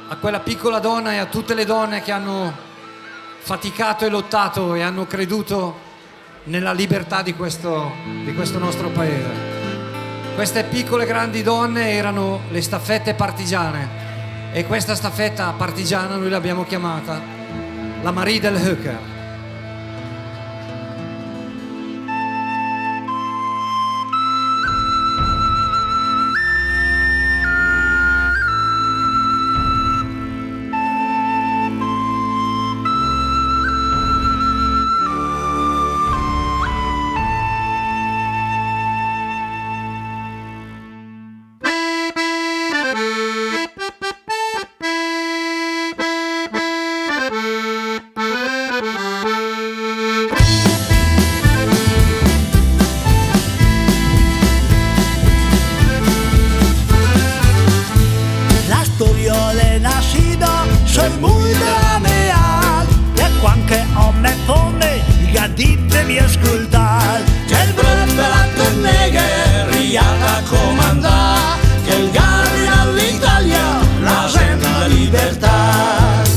a quella piccola donna e a tutte le donne che hanno faticato e lottato e hanno creduto nella libertà di questo nostro paese. Queste piccole grandi donne erano le staffette partigiane, e questa staffetta partigiana noi l'abbiamo chiamata la Marie del Heuker. Soy muy drameal, e quan que hom me fone, i ha dit de mi escoltar. Que el brot pelat en negue, riat a comandar, que el garri all'Italia, la gent la libertad.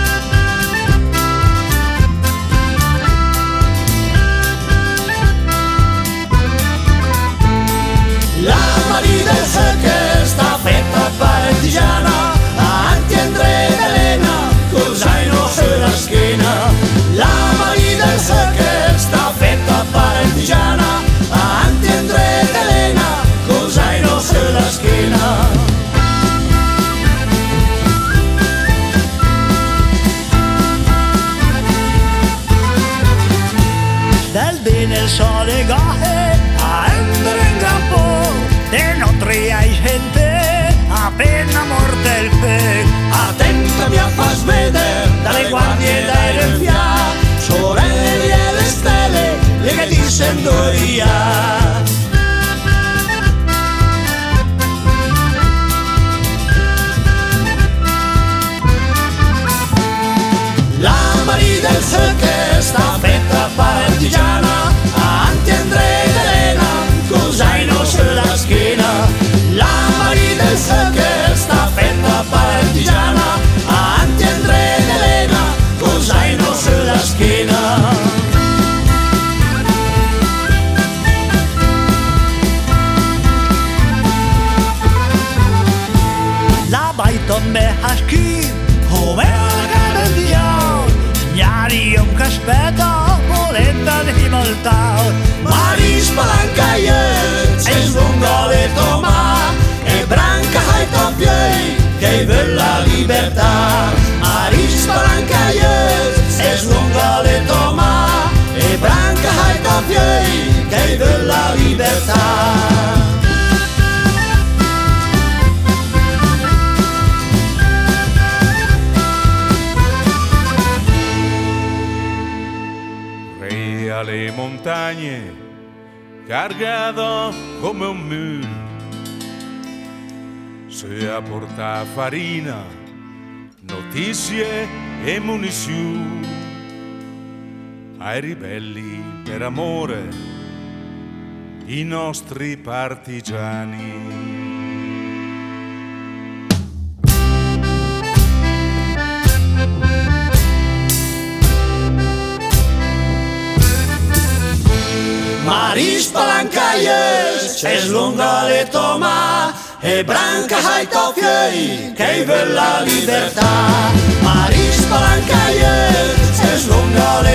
La Marie del Heuker sta feta partigiana, a entendre d'Helena, col zaino sulla schiena. La Marie del Heuker sta feta partigiana, a entendre d'Helena, col zaino sulla schiena. Del bene il sole gaje, a entrar en campo, de notre hay gente, appena morte il fe. Attenta mi fas vedere, dalle guardie dai fià, sorelle e le stelle, le che dicendo io. La Marie del Heuker sta fetta partigiana, a entendre d'Helena, col zaino sulla schiena. La Marie del Heuker sta fetta partigiana, a entendre d'Helena, col zaino sulla schiena. La baiton me haschi, come la cadendiao, gnari un caspeta, volenta di moltao. Marie spalancaiets, es lungole toma, e branca hai topiei, che vuol la libertà. Marie spalancaiets, es lungole toma, e branca hai topiei, che vuol la libertà. Le montagne, cargado come un muro, se a portare farina, notizie e munizioni ai ribelli per amore, i nostri partigiani. Marie spalancaiets, es lungole toma, e branca hai topiei, che vuol la libertà. Marie spalancaiets, es lungole